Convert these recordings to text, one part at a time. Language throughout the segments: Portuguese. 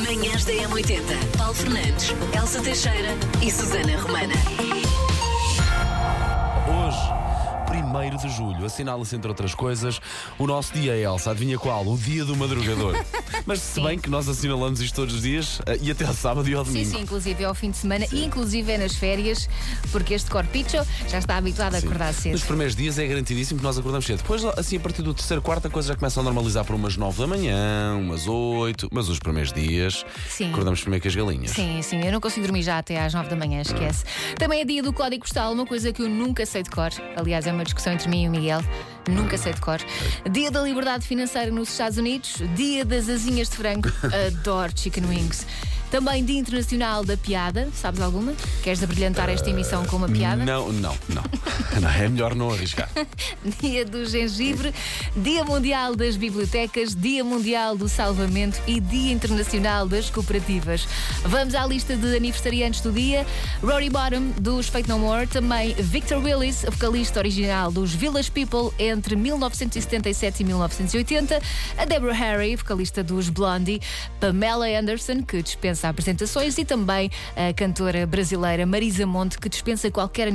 Manhãs da M80. Paulo Fernandes, Elsa Teixeira e Susana Romana. Hoje, 1º de julho, assinala-se, entre outras coisas, o nosso dia, Elsa. Adivinha qual? O dia do madrugador. Mas se bem que nós assinalamos isto todos os dias e até ao sábado e ao domingo. Sim, inclusive é ao fim de semana e inclusive é nas férias, porque este corpicho já está habituado a acordar cedo. Nos primeiros dias é garantidíssimo que nós acordamos cedo. Depois, assim, a partir do terceiro, quarto, a coisa já começa a normalizar para umas 9 da manhã, umas 8, mas os primeiros dias acordamos primeiro que as galinhas. Sim, eu não consigo dormir já até às 9 da manhã, esquece. Também é dia do código postal, uma coisa que eu nunca sei de cor. Aliás, é uma discussão entre mim e o Miguel. Nunca sei de cor. Dia da liberdade financeira nos Estados Unidos. Dia das asinhas de frango. Adoro chicken wings. Também Dia Internacional da Piada. Sabes alguma? Queres abrilhantar esta emissão com uma piada? Não. É melhor não arriscar. Dia do gengibre, Dia Mundial das Bibliotecas, Dia Mundial do Salvamento e Dia Internacional das Cooperativas. Vamos à lista de aniversariantes do dia. Rory Bottom, dos Faith No More. Também Victor Willis, vocalista original dos Village People entre 1977 e 1980. A Deborah Harry, vocalista dos Blondie. Pamela Anderson, que dispensa apresentações, e também a cantora brasileira Marisa Monte, que dispensa qualquer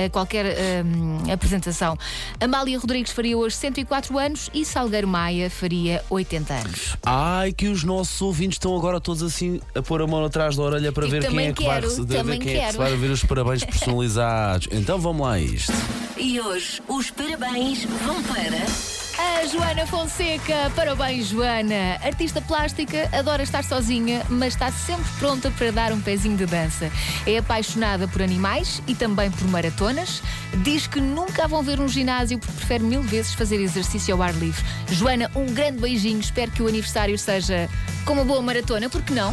apresentação. Amália Rodrigues faria hoje 104 anos e Salgueiro Maia faria 80 anos. Ai, que os nossos ouvintes estão agora todos assim a pôr a mão atrás da orelha para ver quem é que vai ver os parabéns personalizados. Então vamos lá a isto. E hoje os parabéns vão para a Joana Fonseca. Parabéns, Joana. Artista plástica, adora estar sozinha, mas está sempre pronta para dar um pezinho de dança. É apaixonada por animais e também por maratonas. Diz que nunca a vão ver num ginásio porque prefere 1000 vezes fazer exercício ao ar livre. Joana, um grande beijinho. Espero que o aniversário seja com uma boa maratona, porque não?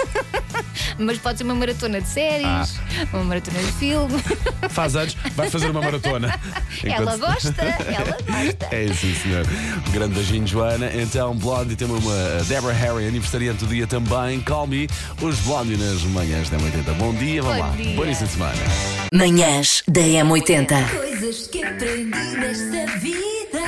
Mas pode ser uma maratona de séries, uma maratona de filme. Faz anos, vai fazer uma maratona. Ela gosta. É isso, sim, senhor. Um grande beijinho, Joana. Então, Blondie, temos uma Deborah Harry, aniversariante do dia também. Call me, os Blondie nas manhãs da M80. Bom dia, vamos lá. Bom início de semana. Manhãs da M80. Coisas que aprendi nesta vida.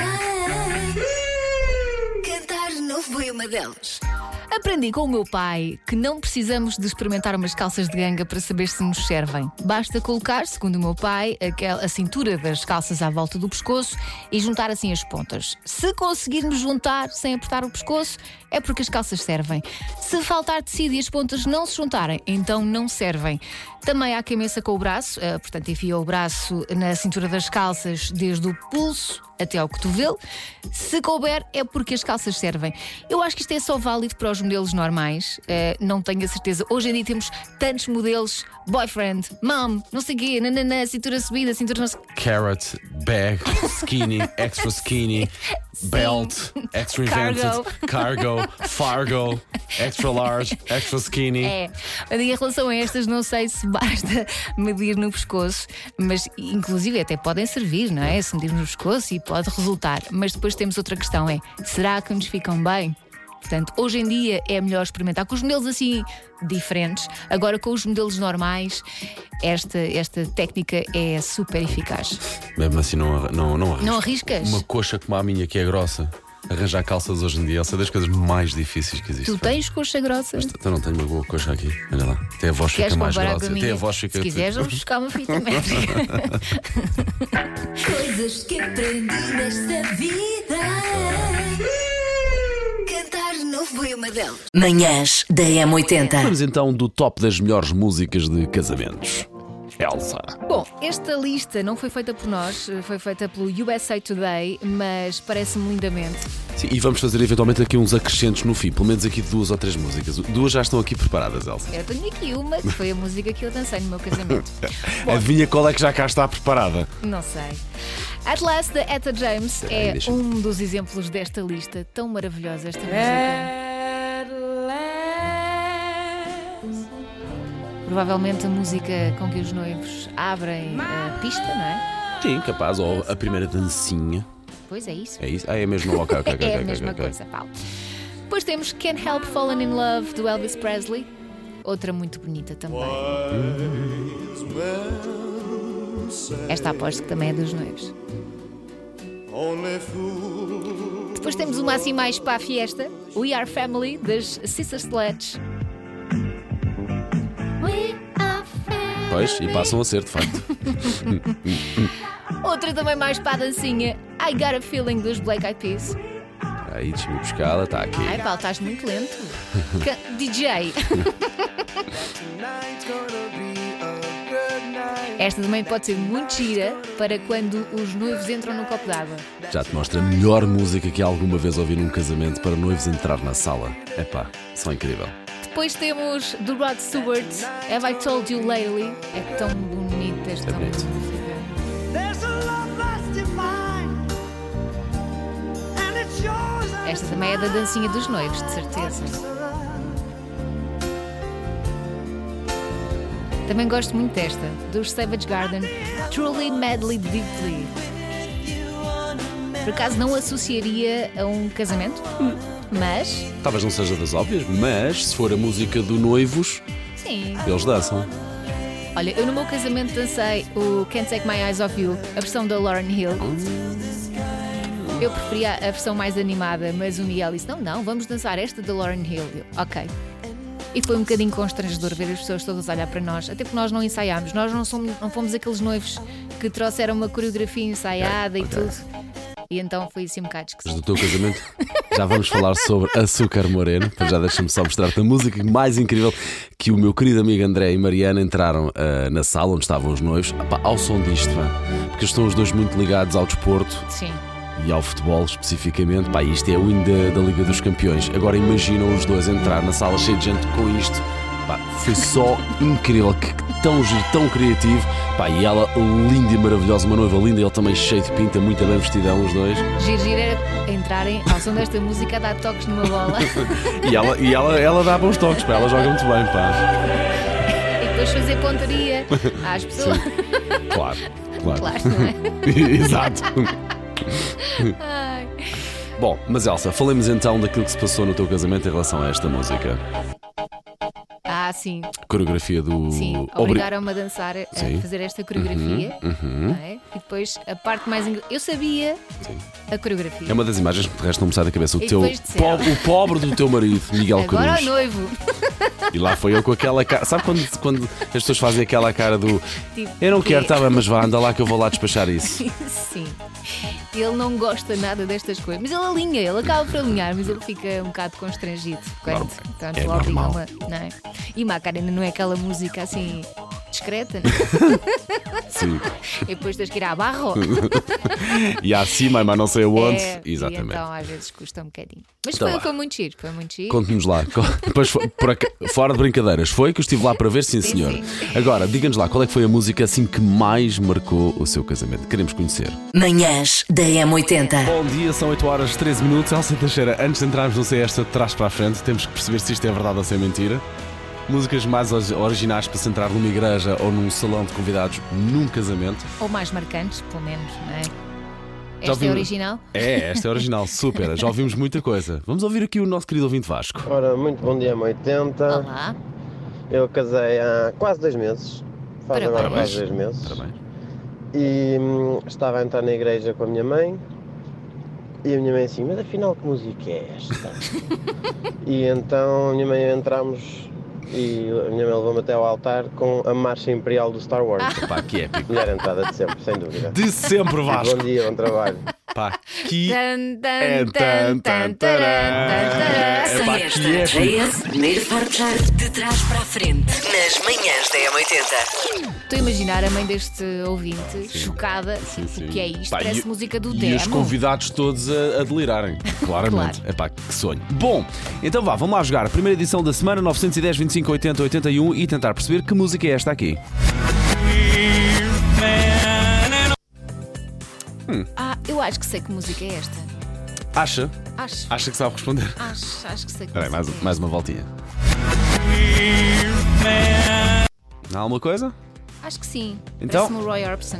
Cantar não foi uma delas. Aprendi com o meu pai que não precisamos de experimentar umas calças de ganga para saber se nos servem. Basta colocar, segundo o meu pai, a cintura das calças à volta do pescoço e juntar assim as pontas. Se conseguirmos juntar sem apertar o pescoço, é porque as calças servem. Se faltar tecido e as pontas não se juntarem, então não servem. Também há quem meça com o braço, portanto enfia o braço na cintura das calças desde o pulso até ao cotovelo. Se couber, é porque as calças servem. Eu acho que isto é só válido para os modelos normais, não tenho a certeza. Hoje em dia temos tantos modelos: boyfriend, mom, não sei o quê, nananã, cintura subida, cintura não sei... Carrot, bag, skinny, extra skinny, belt, extra invented, cargo, Fargo, extra large, extra skinny. Mas em relação a estas, não sei se basta medir no pescoço, mas inclusive até podem servir, não é? Se medir no pescoço e pode resultar. Mas depois temos outra questão: será que nos ficam bem? Portanto, hoje em dia é melhor experimentar com os modelos assim diferentes. Agora, com os modelos normais, esta técnica é super eficaz. Mesmo assim, não arrisco. Não arriscas? Uma coxa como a minha, que é grossa. Arranjar calças hoje em dia é das coisas mais difíceis que existem. Tu tens coxa grossa? Mas eu não tenho uma boa coxa aqui. Olha lá. Até a voz fica mais grossa. Até a voz fica... Se quiseres, vamos buscar uma fita métrica. Coisas que aprendi nesta vida. Cantar não foi uma delas. Manhãs da M80. Vamos então do top das melhores músicas de casamentos. Elsa. Bom, esta lista não foi feita por nós, foi feita pelo USA Today, mas parece-me lindamente. Sim, e vamos fazer eventualmente aqui uns acrescentos no fim, pelo menos aqui 2 ou 3 músicas. 2 já estão aqui preparadas, Elsa. Eu tenho aqui uma, que foi a música que eu dancei no meu casamento. Bom, adivinha qual é que já cá está preparada? Não sei. At Last, da Etta James, é um dos exemplos desta lista. Tão maravilhosa esta música. Provavelmente a música com que os noivos abrem a pista, não é? Sim, capaz, ou a primeira dancinha. Pois é isso. É isso? É mesmo? Ok. É a mesma coisa, Paulo. Depois temos Can't Help Falling in Love, do Elvis Presley. Outra muito bonita também. Esta aposto que também é dos noivos. Depois temos uma assim mais para a fiesta: We Are Family, das Sister Sledge. Pois, e passam a ser, de facto. Outra também mais para a dancinha, I Got a Feeling dos Black Eyed Peas. Aí, deixa-me buscá-la, está aqui. Ai, Paulo, estás muito lento. DJ. Esta também pode ser muito gira para quando os noivos entram num copo d'água. Já te mostra a melhor música que alguma vez ouvi num casamento para noivos entrar na sala. Epá, só incrível. Depois temos do Rod Stewart, Have I Told You Lately? É tão bonita esta bonito. música. Esta também é da dancinha dos noivos, de certeza. Também gosto muito desta, dos Savage Garden, Truly Madly Deeply. Por acaso não associaria a um casamento, mas... Talvez não seja das óbvias, mas se for a música do Noivos, sim. eles dançam. Olha, eu no meu casamento dancei o Can't Take My Eyes Off You, a versão da Lauryn Hill. Eu preferia a versão mais animada, mas o Miguel disse, não, vamos dançar esta da Lauryn Hill. Eu, ok. E foi um bocadinho constrangedor ver as pessoas todas a olhar para nós, até porque nós não ensaiámos, nós não fomos aqueles noivos que trouxeram uma coreografia ensaiada e tudo. E então foi assim um bocado esquisito. Do teu casamento, já vamos falar sobre Açúcar Moreno, mas já deixa-me só mostrar-te a música mais incrível que o meu querido amigo André e Mariana entraram na sala onde estavam os noivos, ao som disto, porque estão os dois muito ligados ao desporto. Sim. E ao futebol especificamente, isto é o hino da Liga dos Campeões. Agora imaginam os dois entrar na sala cheia de gente com isto. Foi só incrível, que tão giro, tão criativo. E ela linda e maravilhosa, uma noiva linda, ele também cheio de pinta, muito bem vestidão, os dois. Giro era entrarem ao som desta música a dar toques numa bola. e ela dá bons toques, ela joga muito bem, E depois fazer pontaria às pessoas. Claro, não é? Exato. Ai. Bom, mas Elsa, falemos então daquilo que se passou no teu casamento em relação a esta música. Sim. Coreografia do... Sim, obrigaram-me a dançar, a fazer esta coreografia. Não é? E depois a parte mais... Eu sabia a coreografia. É uma das imagens que de resto não me sai da cabeça. O pobre do teu marido, Miguel Cruz. Agora o noivo. E lá foi ele com aquela cara. Sabe quando as pessoas fazem aquela cara do tipo, eu não quero, tá bem, mas vá, anda lá que eu vou lá despachar isso. Sim. Ele não gosta nada destas coisas. Mas ele alinha, ele acaba por alinhar, mas ele fica um bocado constrangido quando é normal. Não é? E Macarena não é aquela música assim discreta, não é? Sim. E depois tens que ir à barro. E acima, mas não sei aonde. Exatamente. E então às vezes custa um bocadinho. Mas então, foi muito giro, foi muito giro. Conte-nos lá. Depois, fora de brincadeiras, foi que eu estive lá para ver, sim senhor. Sim. Agora, diga-nos lá, qual é que foi a música assim que mais marcou o seu casamento? Queremos conhecer. Manhãs da M80. Bom dia, são 8 horas 13 minutos. Elsa Teixeira, antes de entrarmos no Sei Esta de trás para a frente, temos que perceber se isto é verdade ou se é mentira. Músicas mais originais para se entrar numa igreja ou num salão de convidados num casamento. Ou mais marcantes, pelo menos, não é? Esta é original? Esta é original, super. Já ouvimos muita coisa. Vamos ouvir aqui o nosso querido ouvinte Vasco. Ora, muito bom dia, M80. Olá. Eu casei há quase 2 meses. Faz agora quase 2 meses. Parabéns. E estava a entrar na igreja com a minha mãe. E a minha mãe assim, mas afinal que música é esta? E então a minha mãe entramos e a minha mãe levou-me até ao altar com a marcha imperial do Star Wars. Pá, que épico. Melhor entrada de sempre, sem dúvida. De sempre, Vasco. Bom dia, bom trabalho. Pá, que Primeiro forjar de trás para a frente. Nas manhãs da M80. Estou a imaginar a mãe deste ouvinte chocada. O que é isto? Parece música do demo. E os convidados todos a delirarem. Claramente. Claro. Epá, que sonho. Bom, então vamos lá jogar a primeira edição da semana 910 25 80 81 e tentar perceber que música é esta aqui. Eu acho que sei que música é esta. Acha? Acho. Acha que sabe responder? Acho que sei que Espera aí, música mais uma voltinha. Há alguma coisa? Acho que sim. Então? Parece-me o Roy Orbison.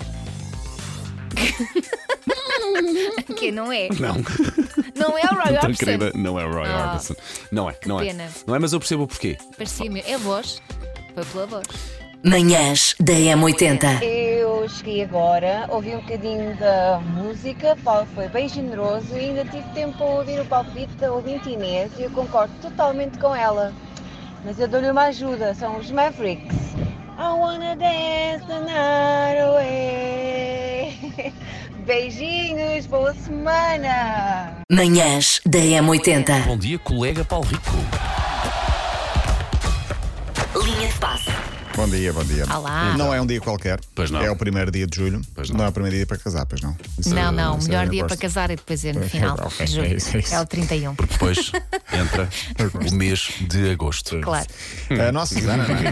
Que não é? Não. Não é o Roy Tão Orbison. querida, não é o Roy Orbison. Não é. pena. Não é, mas eu percebo o porquê. Parecia-me. É a voz. Foi pela voz. Manhãs da M80. Eu cheguei agora, ouvi um bocadinho da música, o Paulo foi bem generoso e ainda tive tempo para ouvir o palpite da ouvinte Inês e eu concordo totalmente com ela. Mas eu dou-lhe uma ajuda, são os Mavericks. I wanna dance the night away. Beijinhos, boa semana. Manhãs da M80. Bom dia, colega Paulo Rico. Linha de passe. Bom dia, bom dia. Olá. Não é um dia qualquer. Pois não. É o primeiro dia de julho. Pois não. Não é o primeiro dia para casar, pois não. Isso Não, é- não, o isso melhor é dia gosto. para casar é depois no final Ok, de julho. é isso. É o 31. Depois entra o mês de agosto. Claro. A nossa Susana, não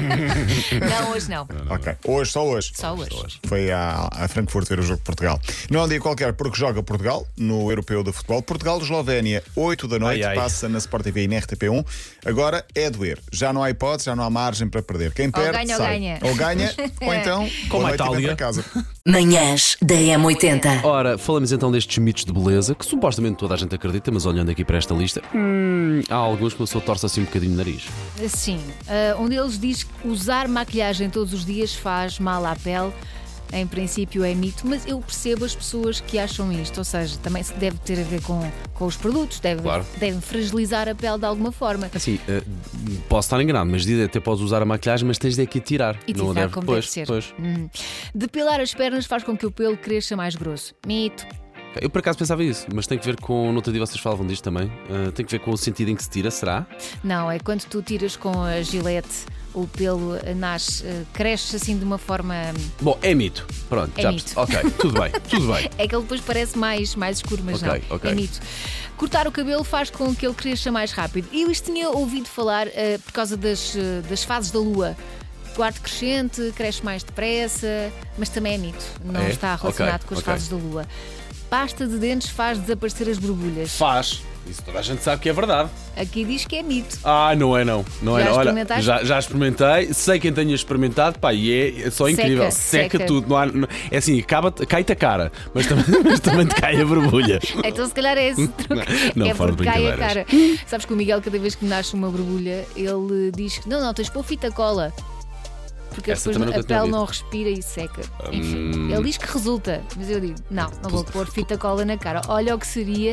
é? Não, hoje não. Ok. Hoje, só hoje. Só hoje. Foi a Frankfurt ver o jogo de Portugal. Não é um dia qualquer porque joga Portugal no Europeu de Futebol. Portugal-Eslovénia, 8 da noite, Ai, ai. passa na Sport TV e na RTP1. Agora é doer. Já não há hipótese, já não há margem para perder. Quem perde, ganha ou sai. ganha. Ou ganha, ou então, Como boa a noite e vem Itália. para casa. Manhãs da M80. Ora, falamos então destes mitos de beleza que supostamente toda a gente acredita, mas olhando aqui para esta lista, há alguns que a pessoa torce assim um bocadinho o nariz. Sim, um deles diz que usar maquilhagem todos os dias faz mal à pele. Em princípio é mito, mas eu percebo as pessoas que acham isto. Ou seja, também se deve ter a ver com os produtos, Claro. devem fragilizar a pele de alguma forma. Assim, posso estar enganado, mas dizem até podes usar a maquilhagem, mas tens de aqui tirar. E Não tirar como pois, deve ser. Pois. Depilar as pernas faz com que o pelo cresça mais grosso. Mito. Eu por acaso pensava isso, mas tem que ver com. No outro dia vocês falavam disto também. Tem que ver com o sentido em que se tira, será? Não, é quando tu tiras com a gilete, o pelo nasce, cresce assim de uma forma. Bom, é mito. Pronto, É já mito. percebi. Ok, tudo bem, tudo bem. É que ele depois parece mais escuro, mas Ok, não. ok. É mito. Cortar o cabelo faz com que ele cresça mais rápido. E eu isto tinha ouvido falar por causa das fases da lua. Quarto crescente, cresce mais depressa, mas também é mito. Não É? está relacionado Ok, com as ok. fases da lua. Pasta de dentes faz desaparecer as borbulhas. Faz. Isso toda a gente sabe que é verdade. Aqui diz que é mito. Ah, não é não. Não Já é não. Olha, experimentaste? já experimentei, sei quem tenha experimentado, pá, e é só incrível. Seca. Tudo. É assim, cai-te a cara, mas também te cai a borbulha. Então se calhar é esse truque. Não, É fora de porque cai a brincadeiras. cara. Sabes que o Miguel, cada vez que me nasce uma borbulha, ele diz que não, tens de pôr fita cola. Porque Essa depois também nunca a tinha pele ouvido. não respira e seca. Enfim, ele diz que resulta, mas eu digo, não vou pôr fita cola na cara. Olha o que seria.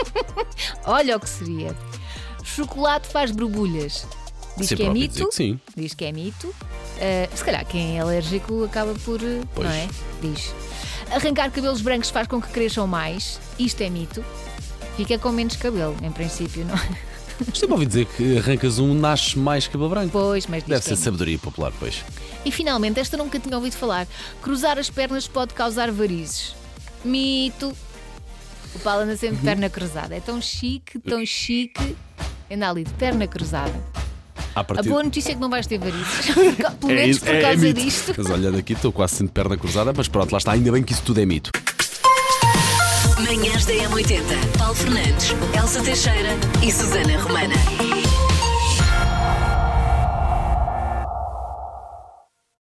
Olha o que seria. Chocolate faz borbulhas. Diz Sempre que é ouvi mito. dizer que sim. Diz que é mito. Se calhar quem é alérgico acaba por. Pois. Não é? Diz. Arrancar cabelos brancos faz com que cresçam mais. Isto é mito. Fica com menos cabelo, em princípio, não é? Sempre ouvi dizer que arrancas nasce mais cabelo branco. Pois, mas diz Deve que ser é mito. sabedoria popular, pois. E finalmente, esta nunca tinha ouvido falar. Cruzar as pernas pode causar varizes. Mito. O Paulo anda sempre de perna cruzada. É tão chique, anda ali de perna cruzada. À A partida- boa notícia é que não vais ter varizes. Pelo menos isso, por causa mito. disto. Mas olhando aqui, estou quase sempre de perna cruzada, mas pronto, lá está, ainda bem que isso tudo é mito. Manhãs da M80. Paulo Fernandes, Elsa Teixeira e Susana Romana.